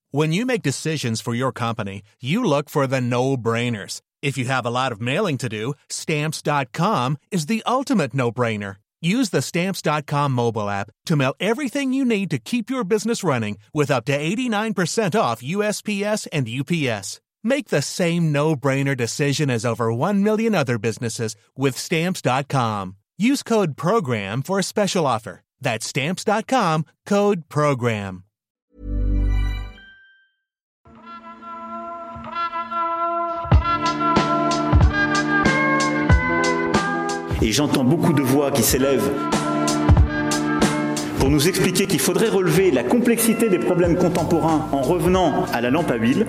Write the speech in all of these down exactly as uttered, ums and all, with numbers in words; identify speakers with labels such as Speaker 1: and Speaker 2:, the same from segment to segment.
Speaker 1: When you make decisions for your company, you look for the no-brainers. If you have a lot of mailing to do, Stamps dot com is the ultimate no-brainer. Use the Stamps dot com mobile app to mail everything you need to keep your business running with up to eighty-nine percent off U S P S and U P S. Make the same no-brainer decision as over one million other businesses with Stamps dot com. Use code PROGRAM for a special offer. That's Stamps dot com, code PROGRAM.
Speaker 2: Et j'entends beaucoup de voix qui s'élèvent pour nous expliquer qu'il faudrait relever la complexité des problèmes contemporains en revenant à la lampe à huile.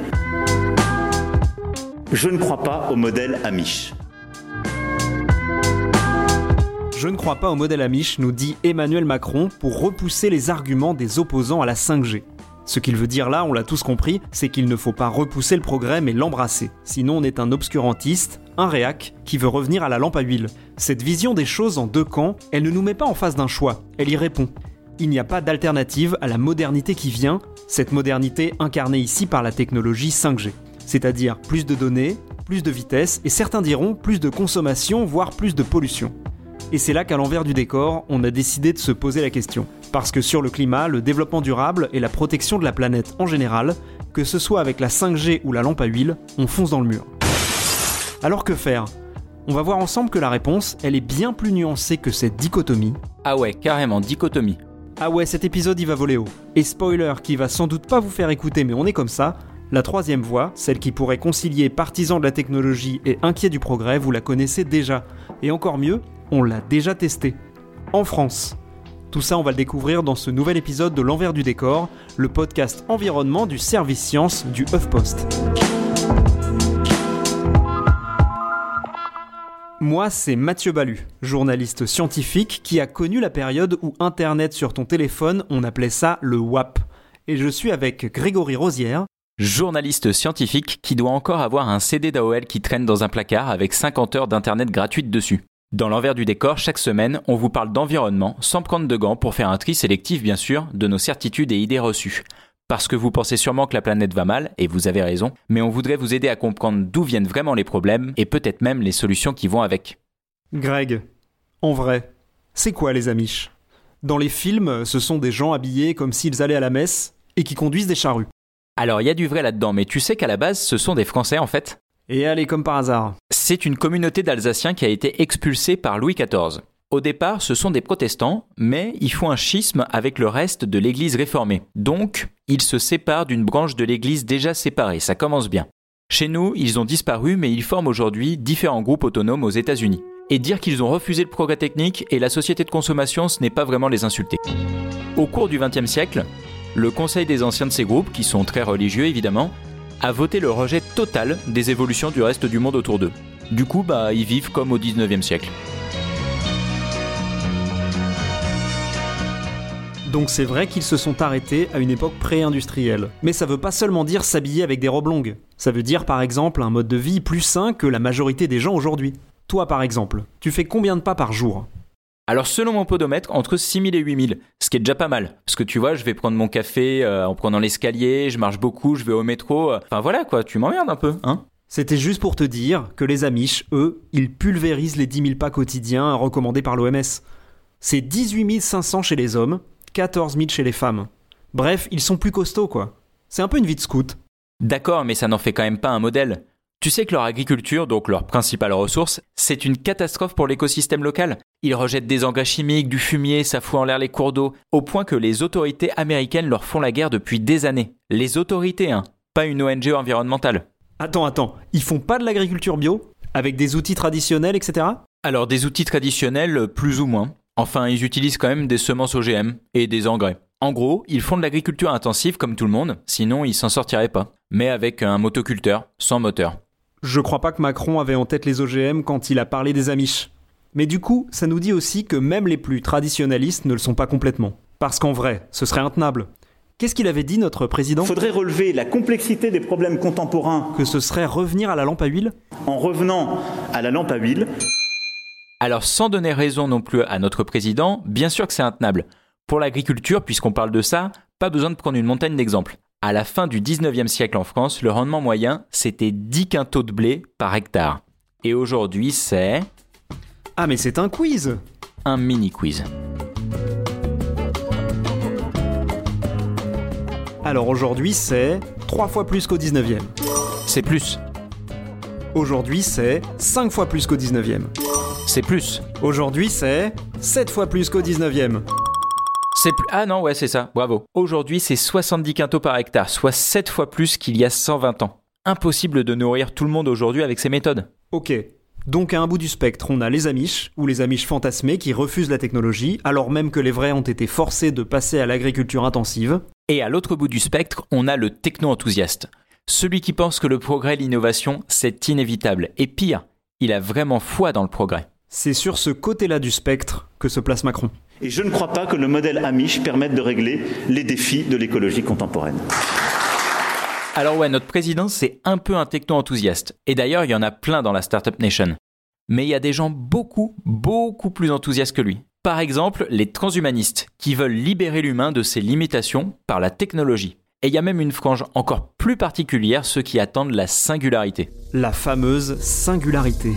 Speaker 2: Je ne crois pas au modèle Amish.
Speaker 3: Je ne crois pas au modèle Amish, nous dit Emmanuel Macron pour repousser les arguments des opposants à la cinq G. Ce qu'il veut dire là, on l'a tous compris, c'est qu'il ne faut pas repousser le progrès mais l'embrasser. Sinon on est un obscurantiste, un réac, qui veut revenir à la lampe à huile. Cette vision des choses en deux camps, elle ne nous met pas en face d'un choix, elle y répond. Il n'y a pas d'alternative à la modernité qui vient, cette modernité incarnée ici par la technologie cinq G. C'est-à-dire plus de données, plus de vitesse, et certains diront plus de consommation, voire plus de pollution. Et c'est là qu'à l'envers du décor, on a décidé de se poser la question. Parce que sur le climat, le développement durable et la protection de la planète en général, que ce soit avec la cinq G ou la lampe à huile, on fonce dans le mur. Alors que faire ? On va voir ensemble que la réponse, elle est bien plus nuancée que cette dichotomie.
Speaker 4: Ah ouais, carrément, dichotomie.
Speaker 3: Ah ouais, cet épisode il va voler haut. Et spoiler qui va sans doute pas vous faire écouter, mais on est comme ça, la troisième voie, celle qui pourrait concilier partisans de la technologie et inquiets du progrès, vous la connaissez déjà. Et encore mieux, on l'a déjà testée. En France. Tout ça, on va le découvrir dans ce nouvel épisode de L'Envers du décor, le podcast environnement du service science du HuffPost. Moi, c'est Mathieu Balu, journaliste scientifique qui a connu la période où Internet sur ton téléphone, on appelait ça le W A P. Et je suis avec Grégory Rosière,
Speaker 4: journaliste scientifique qui doit encore avoir un C D d'A O L qui traîne dans un placard avec cinquante heures d'internet gratuite dessus. Dans l'envers du décor, chaque semaine, on vous parle d'environnement, sans prendre de gants pour faire un tri sélectif bien sûr, de nos certitudes et idées reçues. Parce que vous pensez sûrement que la planète va mal, et vous avez raison, mais on voudrait vous aider à comprendre d'où viennent vraiment les problèmes, et peut-être même les solutions qui vont avec.
Speaker 3: Greg, en vrai, c'est quoi les Amish ? Dans les films, ce sont des gens habillés comme s'ils allaient à la messe, et qui conduisent des charrues.
Speaker 4: Alors il y a du vrai là-dedans, mais tu sais qu'à la base, ce sont des Français en fait ?
Speaker 3: Et allez, comme par hasard.
Speaker 4: C'est une communauté d'Alsaciens qui a été expulsée par Louis quatorze. Au départ, ce sont des protestants, mais ils font un schisme avec le reste de l'église réformée. Donc, ils se séparent d'une branche de l'église déjà séparée, ça commence bien. Chez nous, ils ont disparu, mais ils forment aujourd'hui différents groupes autonomes aux États-Unis. Et dire qu'ils ont refusé le progrès technique et la société de consommation, ce n'est pas vraiment les insulter. Au cours du vingtième siècle, le conseil des anciens de ces groupes, qui sont très religieux évidemment, a voté le rejet total des évolutions du reste du monde autour d'eux. Du coup, bah, ils vivent comme au dix-neuvième siècle.
Speaker 3: Donc c'est vrai qu'ils se sont arrêtés à une époque pré-industrielle. Mais ça veut pas seulement dire s'habiller avec des robes longues. Ça veut dire par exemple un mode de vie plus sain que la majorité des gens aujourd'hui. Toi par exemple, tu fais combien de pas par jour ?
Speaker 4: Alors selon mon podomètre, entre six mille et huit mille, ce qui est déjà pas mal. Parce que tu vois, je vais prendre mon café euh, en prenant l'escalier, je marche beaucoup, je vais au métro. Euh... Enfin voilà quoi, tu m'emmerdes un peu, hein ?
Speaker 3: C'était juste pour te dire que les Amish, eux, ils pulvérisent les dix mille pas quotidiens recommandés par l'O M S. C'est dix-huit mille cinq cents chez les hommes, quatorze mille chez les femmes. Bref, ils sont plus costauds quoi. C'est un peu une vie de scout.
Speaker 4: D'accord, mais ça n'en fait quand même pas un modèle. Tu sais que leur agriculture, donc leur principale ressource, c'est une catastrophe pour l'écosystème local. Ils rejettent des engrais chimiques, du fumier, ça fout en l'air les cours d'eau, au point que les autorités américaines leur font la guerre depuis des années. Les autorités, hein, pas une O N G environnementale.
Speaker 3: Attends, attends, ils font pas de l'agriculture bio ? Avec des outils traditionnels, et cetera ?
Speaker 4: Alors des outils traditionnels, plus ou moins. Enfin, ils utilisent quand même des semences O G M et des engrais. En gros, ils font de l'agriculture intensive comme tout le monde, sinon ils s'en sortiraient pas. Mais avec un motoculteur, sans moteur.
Speaker 3: Je crois pas que Macron avait en tête les O G M quand il a parlé des Amish. Mais du coup, ça nous dit aussi que même les plus traditionnalistes ne le sont pas complètement. Parce qu'en vrai, ce serait intenable. Qu'est-ce qu'il avait dit notre président ?
Speaker 2: Faudrait relever la complexité des problèmes contemporains.
Speaker 3: Que ce serait revenir à la lampe à huile ?
Speaker 2: En revenant à la lampe à huile.
Speaker 4: Alors sans donner raison non plus à notre président, bien sûr que c'est intenable. Pour l'agriculture, puisqu'on parle de ça, pas besoin de prendre une montagne d'exemples. À la fin du dix-neuvième siècle en France, le rendement moyen, c'était dix quintaux de blé par hectare. Et aujourd'hui, c'est...
Speaker 3: Ah mais c'est un quiz!
Speaker 4: Un mini-quiz.
Speaker 3: Alors aujourd'hui, c'est trois fois plus qu'au dix-neuvième.
Speaker 4: C'est plus.
Speaker 3: Aujourd'hui, c'est cinq fois plus qu'au dix-neuvième.
Speaker 4: C'est plus.
Speaker 3: Aujourd'hui, c'est sept fois plus qu'au dix-neuvième.
Speaker 4: C'est plus... Ah non, ouais, c'est ça. Bravo. Aujourd'hui, c'est soixante-dix quintaux par hectare, soit sept fois plus qu'il y a cent vingt ans. Impossible de nourrir tout le monde aujourd'hui avec ces méthodes.
Speaker 3: Ok. Donc à un bout du spectre, on a les Amish, ou les Amish fantasmés qui refusent la technologie, alors même que les vrais ont été forcés de passer à l'agriculture intensive.
Speaker 4: Et à l'autre bout du spectre, on a le techno-enthousiaste. Celui qui pense que le progrès et l'innovation, c'est inévitable. Et pire, il a vraiment foi dans le progrès.
Speaker 3: C'est sur ce côté-là du spectre que se place Macron.
Speaker 2: Et je ne crois pas que le modèle Amish permette de régler les défis de l'écologie contemporaine.
Speaker 4: Alors ouais, notre président, c'est un peu un techno-enthousiaste. Et d'ailleurs, il y en a plein dans la Startup Nation. Mais il y a des gens beaucoup, beaucoup plus enthousiastes que lui. Par exemple, les transhumanistes, qui veulent libérer l'humain de ses limitations par la technologie. Et il y a même une frange encore plus particulière, ceux qui attendent la singularité.
Speaker 3: La fameuse singularité.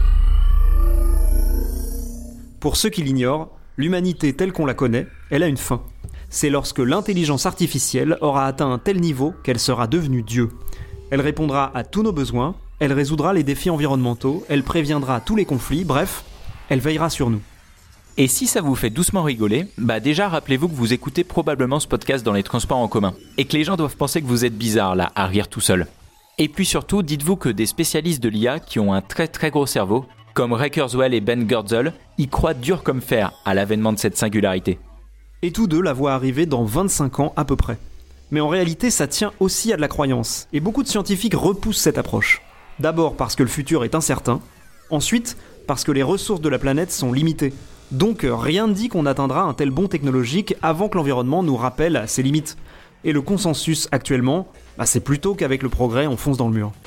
Speaker 3: Pour ceux qui l'ignorent, l'humanité telle qu'on la connaît, elle a une fin. C'est lorsque l'intelligence artificielle aura atteint un tel niveau qu'elle sera devenue Dieu. Elle répondra à tous nos besoins, elle résoudra les défis environnementaux, elle préviendra tous les conflits, bref, elle veillera sur nous.
Speaker 4: Et si ça vous fait doucement rigoler, bah déjà rappelez-vous que vous écoutez probablement ce podcast dans les transports en commun et que les gens doivent penser que vous êtes bizarre là, à rire tout seul. Et puis surtout, dites-vous que des spécialistes de l'I A qui ont un très très gros cerveau, comme Ray Kurzweil et Ben Goertzel, y croient dur comme fer à l'avènement de cette singularité.
Speaker 3: Et tous deux la voient arriver dans vingt-cinq ans à peu près. Mais en réalité, ça tient aussi à de la croyance, et beaucoup de scientifiques repoussent cette approche. D'abord parce que le futur est incertain, ensuite parce que les ressources de la planète sont limitées. Donc rien ne dit qu'on atteindra un tel bond technologique avant que l'environnement nous rappelle à ses limites. Et le consensus actuellement, bah c'est plutôt qu'avec le progrès on fonce dans le mur.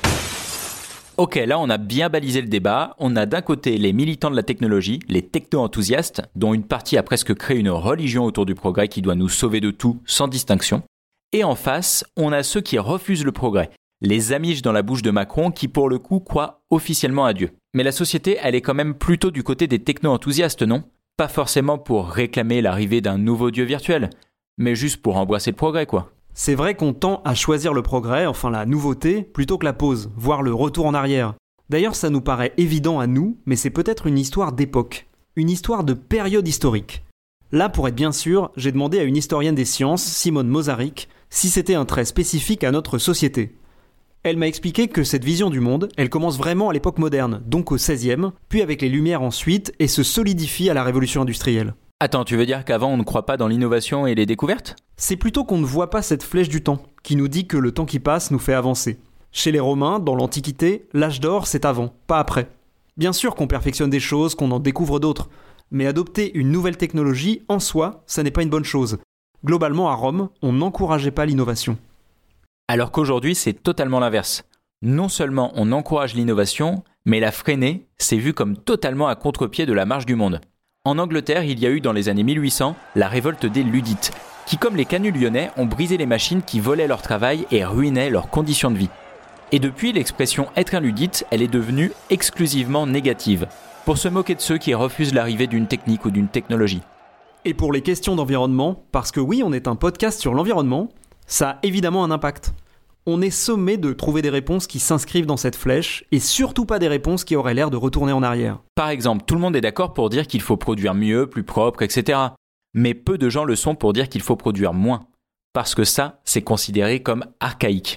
Speaker 4: Ok, là on a bien balisé le débat. On a d'un côté les militants de la technologie, les techno-enthousiastes, dont une partie a presque créé une religion autour du progrès qui doit nous sauver de tout, sans distinction. Et en face, on a ceux qui refusent le progrès, les Amish dans la bouche de Macron qui pour le coup croient officiellement à Dieu. Mais la société, elle est quand même plutôt du côté des techno-enthousiastes, non ? Pas forcément pour réclamer l'arrivée d'un nouveau Dieu virtuel, mais juste pour embrasser le progrès, quoi.
Speaker 3: C'est vrai qu'on tend à choisir le progrès, enfin la nouveauté, plutôt que la pause, voire le retour en arrière. D'ailleurs, ça nous paraît évident à nous, mais c'est peut-être une histoire d'époque, une histoire de période historique. Là, pour être bien sûr, j'ai demandé à une historienne des sciences, Simone Mozaric, si c'était un trait spécifique à notre société. Elle m'a expliqué que cette vision du monde, elle commence vraiment à l'époque moderne, donc au seizième, puis avec les Lumières ensuite, et se solidifie à la Révolution industrielle.
Speaker 4: Attends, tu veux dire qu'avant on ne croit pas dans l'innovation et les découvertes ?
Speaker 3: C'est plutôt qu'on ne voit pas cette flèche du temps, qui nous dit que le temps qui passe nous fait avancer. Chez les Romains, dans l'Antiquité, l'âge d'or c'est avant, pas après. Bien sûr qu'on perfectionne des choses, qu'on en découvre d'autres, mais adopter une nouvelle technologie, en soi, ça n'est pas une bonne chose. Globalement, à Rome, on n'encourageait pas l'innovation.
Speaker 4: Alors qu'aujourd'hui, c'est totalement l'inverse. Non seulement on encourage l'innovation, mais la freiner, c'est vu comme totalement à contre-pied de la marche du monde. En Angleterre, il y a eu dans les années mille huit cents la révolte des Luddites, qui comme les canuts lyonnais ont brisé les machines qui volaient leur travail et ruinaient leurs conditions de vie. Et depuis, l'expression « être un luddite », elle est devenue exclusivement négative, pour se moquer de ceux qui refusent l'arrivée d'une technique ou d'une technologie.
Speaker 3: Et pour les questions d'environnement, parce que oui, on est un podcast sur l'environnement, ça a évidemment un impact. On est sommé de trouver des réponses qui s'inscrivent dans cette flèche, et surtout pas des réponses qui auraient l'air de retourner en arrière.
Speaker 4: Par exemple, tout le monde est d'accord pour dire qu'il faut produire mieux, plus propre, et cetera. Mais peu de gens le sont pour dire qu'il faut produire moins. Parce que ça, c'est considéré comme archaïque.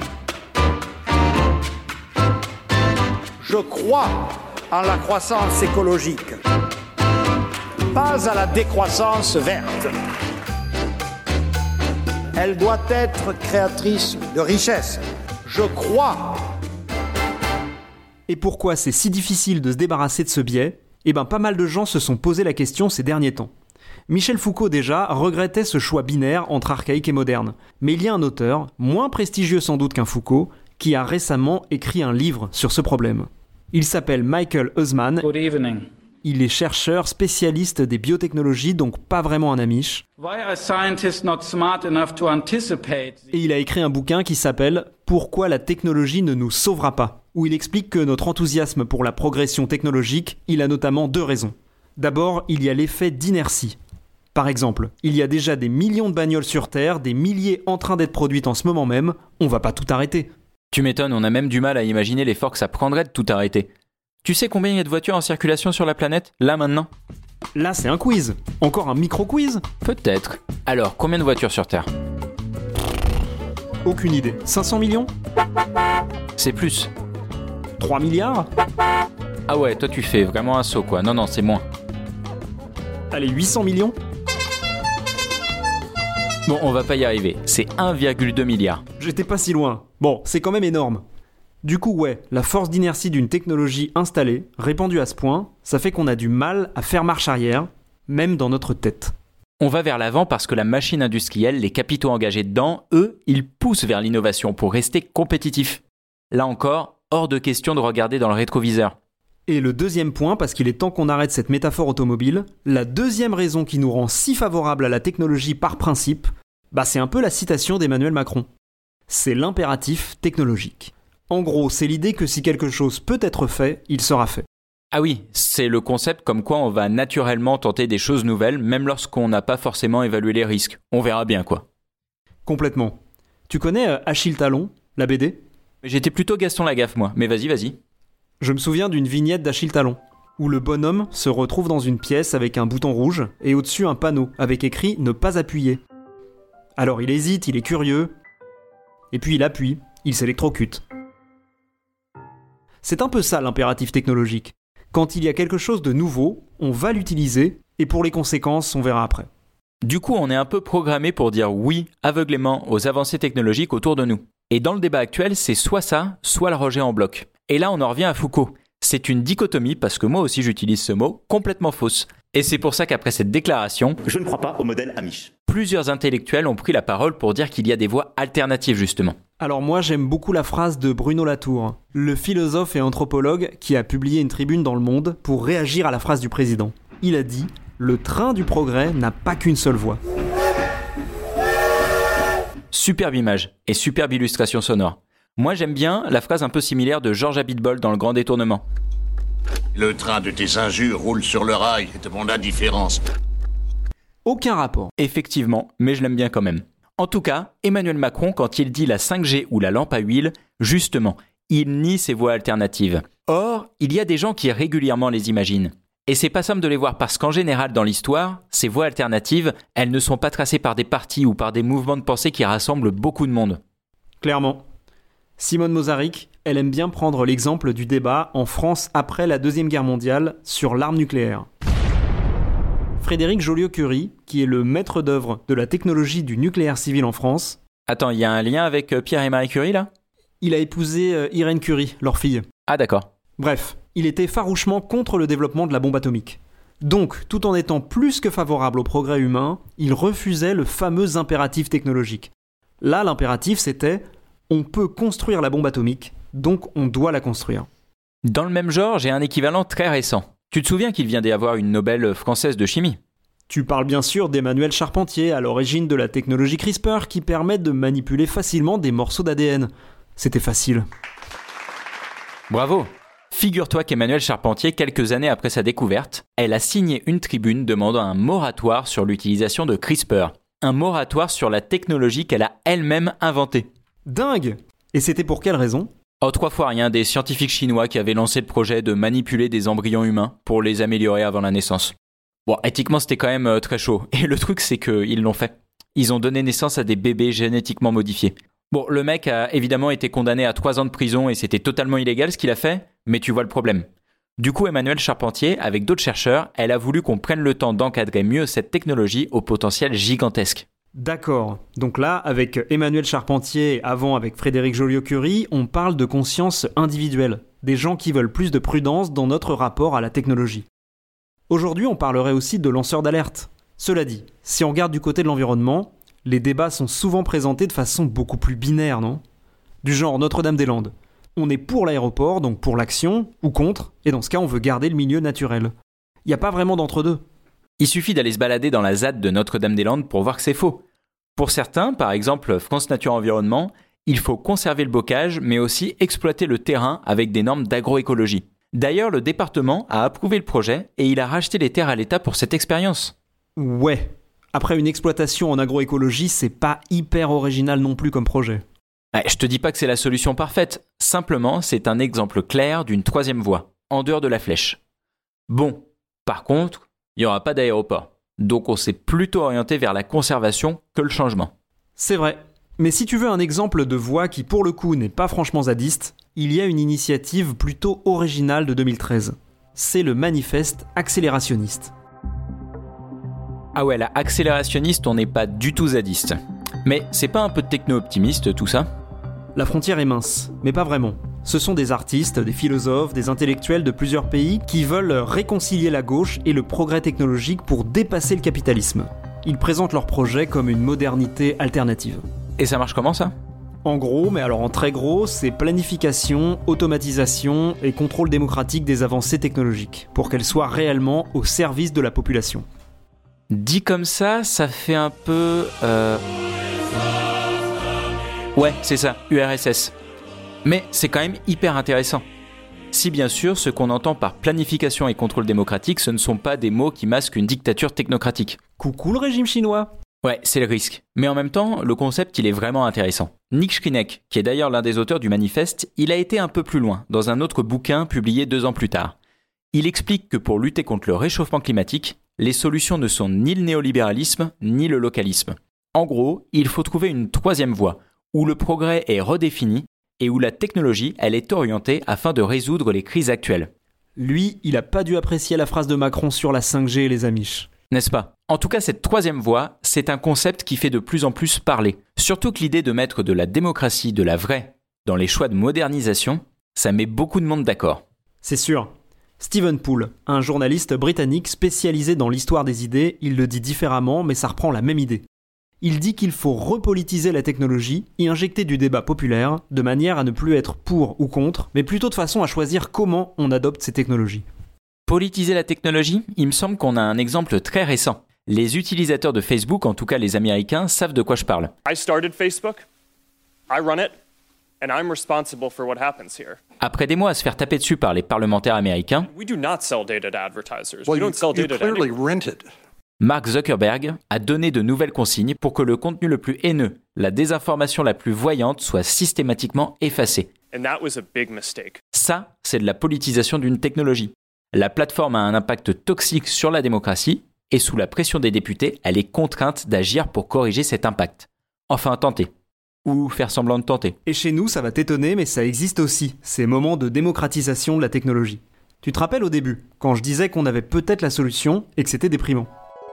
Speaker 5: Je crois en la croissance écologique, pas à la décroissance verte. Elle doit être créatrice de richesse. Je crois.
Speaker 3: Et pourquoi c'est si difficile de se débarrasser de ce biais ? Eh ben, pas mal de gens se sont posé la question ces derniers temps. Michel Foucault déjà regrettait ce choix binaire entre archaïque et moderne. Mais il y a un auteur, moins prestigieux sans doute qu'un Foucault, qui a récemment écrit un livre sur ce problème. Il s'appelle Michael Huseman.
Speaker 6: Good evening.
Speaker 3: il est chercheur spécialiste des biotechnologies, donc pas vraiment un amish.
Speaker 6: Why are scientists not smart enough to anticipate?
Speaker 3: Et il a écrit un bouquin qui s'appelle « Pourquoi la technologie ne nous sauvera pas ?» où il explique que notre enthousiasme pour la progression technologique, il a notamment deux raisons. D'abord, il y a l'effet d'inertie. Par exemple, il y a déjà des millions de bagnoles sur Terre, des milliers en train d'être produites en ce moment même, on va pas tout arrêter.
Speaker 4: Tu m'étonnes, on a même du mal à imaginer l'effort que ça prendrait de tout arrêter. Tu sais combien il y a de voitures en circulation sur la planète, là maintenant ?
Speaker 3: Là, c'est un quiz. Encore un micro-quiz ?
Speaker 4: Peut-être. Alors, combien de voitures sur Terre ?
Speaker 3: Aucune idée. cinq cents millions ?
Speaker 4: C'est plus.
Speaker 3: trois milliards ?
Speaker 4: Ah ouais, toi tu fais vraiment un saut quoi. Non, non, c'est moins.
Speaker 3: Allez, huit cents millions ?
Speaker 4: Bon, on va pas y arriver. C'est un virgule deux milliard.
Speaker 3: J'étais pas si loin. Bon, c'est quand même énorme. Du coup, ouais, la force d'inertie d'une technologie installée, répandue à ce point, ça fait qu'on a du mal à faire marche arrière, même dans notre tête.
Speaker 4: On va vers l'avant parce que la machine industrielle, les capitaux engagés dedans, eux, ils poussent vers l'innovation pour rester compétitifs. Là encore, hors de question de regarder dans le rétroviseur.
Speaker 3: Et le deuxième point, parce qu'il est temps qu'on arrête cette métaphore automobile, la deuxième raison qui nous rend si favorables à la technologie par principe, bah c'est un peu la citation d'Emmanuel Macron. C'est l'impératif technologique. En gros, c'est l'idée que si quelque chose peut être fait, il sera fait.
Speaker 4: Ah oui, c'est le concept comme quoi on va naturellement tenter des choses nouvelles, même lorsqu'on n'a pas forcément évalué les risques. On verra bien quoi.
Speaker 3: Complètement. Tu connais euh, Achille Talon, la B D ?
Speaker 4: J'étais plutôt Gaston Lagaffe moi, mais vas-y, vas-y.
Speaker 3: Je me souviens d'une vignette d'Achille Talon, où le bonhomme se retrouve dans une pièce avec un bouton rouge et au-dessus un panneau avec écrit « Ne pas appuyer ». Alors il hésite, il est curieux, et puis il appuie, il s'électrocute. C'est un peu ça l'impératif technologique. Quand il y a quelque chose de nouveau, on va l'utiliser, et pour les conséquences, on verra après.
Speaker 4: Du coup, on est un peu programmé pour dire oui aveuglément aux avancées technologiques autour de nous. Et dans le débat actuel, c'est soit ça, soit le rejet en bloc. Et là, on en revient à Foucault. C'est une dichotomie, parce que moi aussi j'utilise ce mot, complètement fausse. Et c'est pour ça qu'après cette déclaration,
Speaker 2: je ne crois pas au modèle Amish.
Speaker 4: Plusieurs intellectuels ont pris la parole pour dire qu'il y a des voies alternatives justement.
Speaker 3: Alors moi j'aime beaucoup la phrase de Bruno Latour, le philosophe et anthropologue qui a publié une tribune dans Le Monde pour réagir à la phrase du président. Il a dit « Le train du progrès n'a pas qu'une seule voie ».
Speaker 4: Superbe image et superbe illustration sonore. Moi j'aime bien la phrase un peu similaire de Georges Abitbol dans Le Grand Détournement.
Speaker 7: Le train de tes injures roule sur le rail de mon indifférence.
Speaker 3: Aucun rapport.
Speaker 4: Effectivement, mais je l'aime bien quand même. En tout cas, Emmanuel Macron, quand il dit la cinq G ou la lampe à huile, justement, il nie ces voies alternatives. Or, il y a des gens qui régulièrement les imaginent. Et c'est pas simple de les voir parce qu'en général, dans l'histoire, ces voies alternatives, elles ne sont pas tracées par des partis ou par des mouvements de pensée qui rassemblent beaucoup de monde.
Speaker 3: Clairement. Simone Mozaric, elle aime bien prendre l'exemple du débat en France après la Deuxième Guerre mondiale sur l'arme nucléaire. Frédéric Joliot-Curie, qui est le maître d'œuvre de la technologie du nucléaire civil en France...
Speaker 4: Attends, il y a un lien avec Pierre et Marie Curie là ?
Speaker 3: Il a épousé euh, Irène Curie, leur fille.
Speaker 4: Ah d'accord.
Speaker 3: Bref, il était farouchement contre le développement de la bombe atomique. Donc, tout en étant plus que favorable au progrès humain, il refusait le fameux impératif technologique. Là, l'impératif, c'était « on peut construire la bombe atomique, donc on doit la construire ».
Speaker 4: Dans le même genre, j'ai un équivalent très récent. Tu te souviens qu'il vient d'y avoir une Nobel française de chimie ?
Speaker 3: Tu parles bien sûr d'Emmanuel Charpentier, à l'origine de la technologie CRISPR qui permet de manipuler facilement des morceaux d'A D N. C'était facile.
Speaker 4: Bravo ! Figure-toi qu'Emmanuel Charpentier, quelques années après sa découverte, elle a signé une tribune demandant un moratoire sur l'utilisation de CRISPR. Un moratoire sur la technologie qu'elle a elle-même inventée.
Speaker 3: Dingue ! Et c'était pour quelle raison ?
Speaker 4: Oh, trois fois rien, des scientifiques chinois qui avaient lancé le projet de manipuler des embryons humains pour les améliorer avant la naissance. Bon, éthiquement, c'était quand même euh, très chaud. Et le truc, c'est qu'ils l'ont fait. Ils ont donné naissance à des bébés génétiquement modifiés. Bon, le mec a évidemment été condamné à trois ans de prison et c'était totalement illégal ce qu'il a fait, mais tu vois le problème. Du coup, Emmanuel Charpentier, avec d'autres chercheurs, elle a voulu qu'on prenne le temps d'encadrer mieux cette technologie au potentiel gigantesque.
Speaker 3: D'accord. Donc là, avec Emmanuel Charpentier et avant avec Frédéric Joliot-Curie, on parle de conscience individuelle, des gens qui veulent plus de prudence dans notre rapport à la technologie. Aujourd'hui, on parlerait aussi de lanceurs d'alerte. Cela dit, si on regarde du côté de l'environnement, les débats sont souvent présentés de façon beaucoup plus binaire, non ? Du genre Notre-Dame-des-Landes. On est pour l'aéroport, donc pour l'action, ou contre, et dans ce cas, on veut garder le milieu naturel. Il n'y a pas vraiment d'entre-deux.
Speaker 4: Il suffit d'aller se balader dans la Z A D de Notre-Dame-des-Landes pour voir que c'est faux. Pour certains, par exemple France Nature Environnement, il faut conserver le bocage, mais aussi exploiter le terrain avec des normes d'agroécologie. D'ailleurs, le département a approuvé le projet et il a racheté les terres à l'État pour cette expérience.
Speaker 3: Ouais. Après une exploitation en agroécologie, c'est pas hyper original non plus comme projet.
Speaker 4: Ouais, je te dis pas que c'est la solution parfaite. Simplement, c'est un exemple clair d'une troisième voie, en dehors de la flèche. Bon, par contre, il n'y aura pas d'aéroport. Donc on s'est plutôt orienté vers la conservation que le changement.
Speaker 3: C'est vrai. Mais si tu veux un exemple de voie qui pour le coup n'est pas franchement zadiste, il y a une initiative plutôt originale de deux mille treize. C'est le manifeste accélérationniste.
Speaker 4: Ah ouais, la accélérationniste, on n'est pas du tout zadiste. Mais c'est pas un peu techno-optimiste tout ça ?
Speaker 3: La frontière est mince, mais pas vraiment. Ce sont des artistes, des philosophes, des intellectuels de plusieurs pays qui veulent réconcilier la gauche et le progrès technologique pour dépasser le capitalisme. Ils présentent leur projet comme une modernité alternative.
Speaker 4: Et ça marche comment ça ?
Speaker 3: En gros, mais alors en très gros, c'est planification, automatisation et contrôle démocratique des avancées technologiques, pour qu'elles soient réellement au service de la population.
Speaker 4: Dit comme ça, ça fait un peu... Euh... Ouais, c'est ça, U R S S. Mais c'est quand même hyper intéressant. Si bien sûr, ce qu'on entend par planification et contrôle démocratique, ce ne sont pas des mots qui masquent une dictature technocratique.
Speaker 3: Coucou le régime chinois.
Speaker 4: Ouais, c'est le risque. Mais en même temps, le concept, il est vraiment intéressant. Nick Schrinek, qui est d'ailleurs l'un des auteurs du manifeste, il a été un peu plus loin, dans un autre bouquin publié deux ans plus tard. Il explique que pour lutter contre le réchauffement climatique, les solutions ne sont ni le néolibéralisme, ni le localisme. En gros, il faut trouver une troisième voie, où le progrès est redéfini et où la technologie, elle est orientée afin de résoudre les crises actuelles.
Speaker 3: Lui, il a pas dû apprécier la phrase de Macron sur la cinq G et les Amish.
Speaker 4: N'est-ce pas ? En tout cas, cette troisième voie, c'est un concept qui fait de plus en plus parler. Surtout que l'idée de mettre de la démocratie, de la vraie, dans les choix de modernisation, ça met beaucoup de monde d'accord.
Speaker 3: C'est sûr. Stephen Poole, un journaliste britannique spécialisé dans l'histoire des idées, il le dit différemment, mais ça reprend la même idée. Il dit qu'il faut repolitiser la technologie, y injecter du débat populaire, de manière à ne plus être pour ou contre, mais plutôt de façon à choisir comment on adopte ces technologies.
Speaker 4: Politiser la technologie, il me semble qu'on a un exemple très récent. Les utilisateurs de Facebook, en tout cas les Américains, savent de quoi je parle.
Speaker 8: I started Facebook, I run it, and I'm responsible for what happens here.
Speaker 4: Après des mois à se faire taper dessus par les parlementaires américains,
Speaker 8: We do not sell data to advertisers.
Speaker 9: Well,
Speaker 8: We don't sell
Speaker 9: you, you
Speaker 8: data to
Speaker 9: clearly
Speaker 8: anyone.
Speaker 9: rent it.
Speaker 4: Mark Zuckerberg a donné de nouvelles consignes pour que le contenu le plus haineux, la désinformation la plus voyante soit systématiquement effacée.
Speaker 8: And that was a big mistake.
Speaker 4: Ça, c'est de la politisation d'une technologie. La plateforme a un impact toxique sur la démocratie et sous la pression des députés, elle est contrainte d'agir pour corriger cet impact. Enfin, tenter. Ou faire semblant de tenter.
Speaker 3: Et chez nous, ça va t'étonner, mais ça existe aussi, ces moments de démocratisation de la technologie. Tu te rappelles au début, quand je disais qu'on avait peut-être la solution et que c'était déprimant.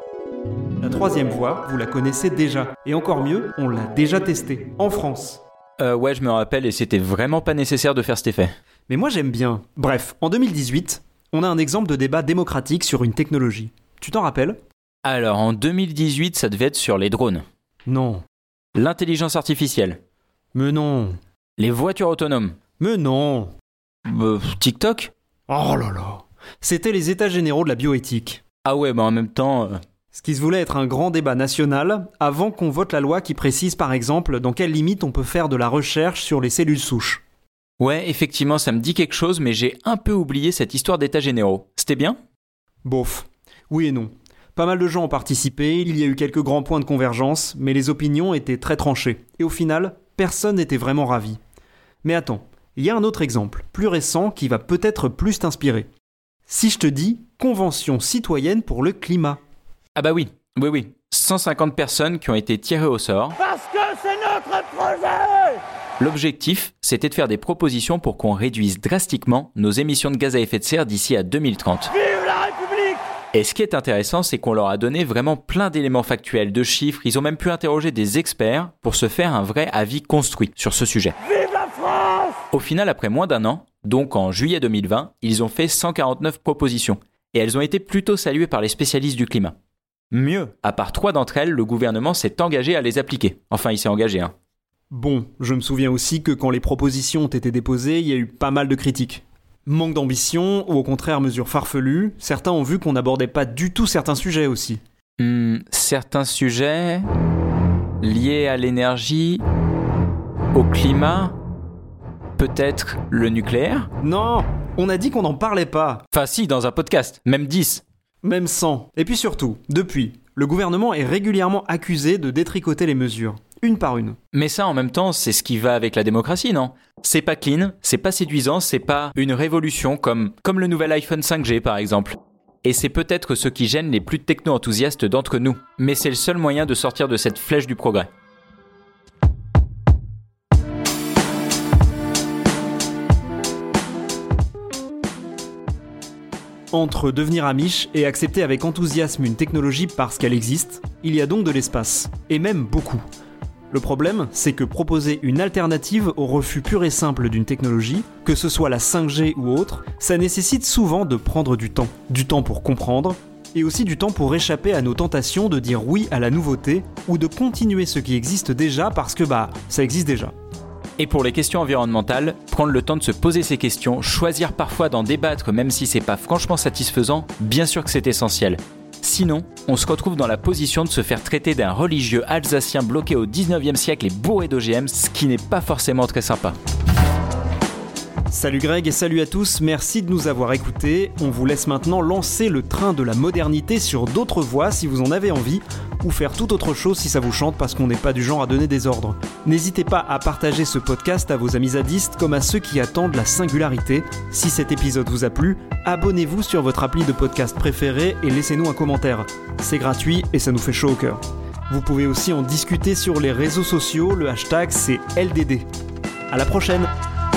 Speaker 3: La troisième voie, vous la connaissez déjà. Et encore mieux, on l'a déjà testée, en France.
Speaker 4: Euh, ouais, je me rappelle et c'était vraiment pas nécessaire de faire cet effet.
Speaker 3: Mais moi j'aime bien. Bref, en deux mille dix-huit, on a un exemple de débat démocratique sur une technologie. Tu t'en rappelles ?
Speaker 4: Alors, en deux mille dix-huit, ça devait être sur les drones.
Speaker 3: Non.
Speaker 4: L'intelligence artificielle.
Speaker 3: Mais non.
Speaker 4: Les voitures autonomes.
Speaker 3: Mais non.
Speaker 4: Euh, TikTok ?
Speaker 3: Oh là là. C'était les états généraux de la bioéthique.
Speaker 4: Ah ouais, bah en même temps... Euh...
Speaker 3: Ce qui se voulait être un grand débat national avant qu'on vote la loi qui précise par exemple dans quelles limites on peut faire de la recherche sur les cellules souches.
Speaker 4: Ouais, effectivement, ça me dit quelque chose, mais j'ai un peu oublié cette histoire d'états généraux. C'était bien ?
Speaker 3: Bof. Oui et non. Pas mal de gens ont participé, il y a eu quelques grands points de convergence, mais les opinions étaient très tranchées. Et au final, personne n'était vraiment ravi. Mais attends, il y a un autre exemple, plus récent, qui va peut-être plus t'inspirer. Si je te dis « Convention citoyenne pour le climat ».
Speaker 4: Ah bah oui, oui oui, cent cinquante personnes qui ont été tirées au sort.
Speaker 5: Parce que c'est notre projet!
Speaker 4: L'objectif, c'était de faire des propositions pour qu'on réduise drastiquement nos émissions de gaz à effet de serre d'ici à deux mille trente.
Speaker 5: Vive la République!
Speaker 4: Et ce qui est intéressant, c'est qu'on leur a donné vraiment plein d'éléments factuels, de chiffres, ils ont même pu interroger des experts pour se faire un vrai avis construit sur ce sujet.
Speaker 5: Vive la France!
Speaker 4: Au final, après moins d'un an, donc en juillet deux mille vingt, ils ont fait cent quarante-neuf propositions, et elles ont été plutôt saluées par les spécialistes du climat. Mieux, à part trois d'entre elles, le gouvernement s'est engagé à les appliquer. Enfin, il s'est engagé, hein.
Speaker 3: Bon, je me souviens aussi que quand les propositions ont été déposées, il y a eu pas mal de critiques. Manque d'ambition ou au contraire mesures farfelues, certains ont vu qu'on n'abordait pas du tout certains sujets aussi.
Speaker 4: Hmm, certains sujets liés à l'énergie, au climat, peut-être le nucléaire ?
Speaker 3: Non, on a dit qu'on n'en parlait pas.
Speaker 4: Enfin si, dans un podcast, même dix.
Speaker 3: Même cent. Et puis surtout, depuis, le gouvernement est régulièrement accusé de détricoter les mesures, une par une.
Speaker 4: Mais ça, en même temps, c'est ce qui va avec la démocratie, non ? C'est pas clean, c'est pas séduisant, c'est pas une révolution comme, comme le nouvel iPhone cinq G par exemple. Et c'est peut-être ce qui gêne les plus techno-enthousiastes d'entre nous. Mais c'est le seul moyen de sortir de cette flèche du progrès.
Speaker 3: Entre devenir amiche et accepter avec enthousiasme une technologie parce qu'elle existe, il y a donc de l'espace. Et même beaucoup. Le problème, c'est que proposer une alternative au refus pur et simple d'une technologie, que ce soit la cinq G ou autre, ça nécessite souvent de prendre du temps. Du temps pour comprendre, et aussi du temps pour échapper à nos tentations de dire oui à la nouveauté, ou de continuer ce qui existe déjà parce que bah, ça existe déjà.
Speaker 4: Et pour les questions environnementales, prendre le temps de se poser ces questions, choisir parfois d'en débattre même si c'est pas franchement satisfaisant, bien sûr que c'est essentiel. Sinon, on se retrouve dans la position de se faire traiter d'un religieux alsacien bloqué au dix-neuvième siècle et bourré d'O G M, ce qui n'est pas forcément très sympa.
Speaker 3: Salut Greg et salut à tous, merci de nous avoir écoutés. On vous laisse maintenant lancer le train de la modernité sur d'autres voies si vous en avez envie, ou faire toute autre chose si ça vous chante parce qu'on n'est pas du genre à donner des ordres. N'hésitez pas à partager ce podcast à vos amis zadistes comme à ceux qui attendent la singularité. Si cet épisode vous a plu, abonnez-vous sur votre appli de podcast préféré et laissez-nous un commentaire. C'est gratuit et ça nous fait chaud au cœur. Vous pouvez aussi en discuter sur les réseaux sociaux, le hashtag c'est L D D. À la prochaine!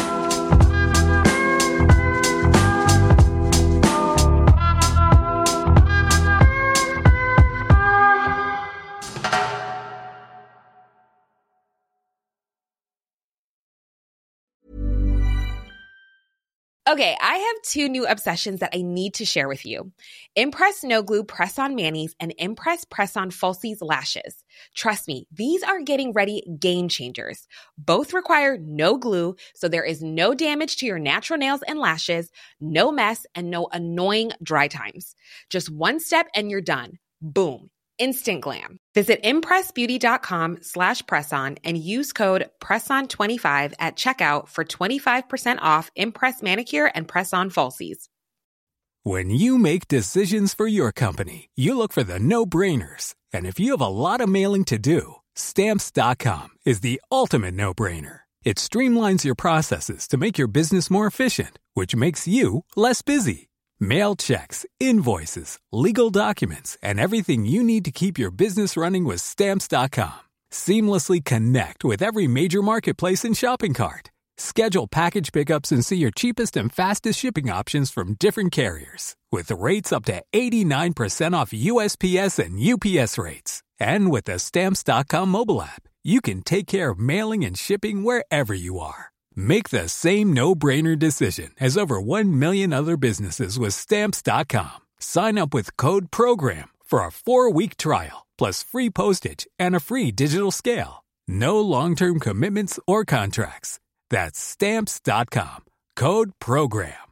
Speaker 9: Okay, I have two new obsessions that I need to share with you. Impress No Glue Press-On Manis and Impress Press-On Falsies Lashes. Trust me, these are getting ready game changers. Both require no glue, so there is no damage to your natural nails and lashes, no mess, and no annoying dry times. Just one step and you're done. Boom. Instant glam. Visit impressbeauty.com slash presson and use code presson twenty-five at checkout for twenty-five percent off Impress Manicure and Press-On Falsies.
Speaker 10: When you make decisions for your company, you look for the no-brainers. And if you have a lot of mailing to do, Stamps dot com is the ultimate no-brainer. It streamlines your processes to make your business more efficient, which makes you less busy. Mail checks, invoices, legal documents, and everything you need to keep your business running with Stamps dot com. Seamlessly connect with every major marketplace and shopping cart. Schedule package pickups and see your cheapest and fastest shipping options from different carriers. With rates up to eighty-nine percent off U S P S and U P S rates. And with the Stamps dot com mobile app, you can take care of mailing and shipping wherever you are. Make the same no-brainer decision as over one million other businesses with Stamps dot com. Sign up with code PROGRAM for a four-week trial, plus free postage and a free digital scale. No long-term commitments or contracts. That's Stamps dot com. Code PROGRAM.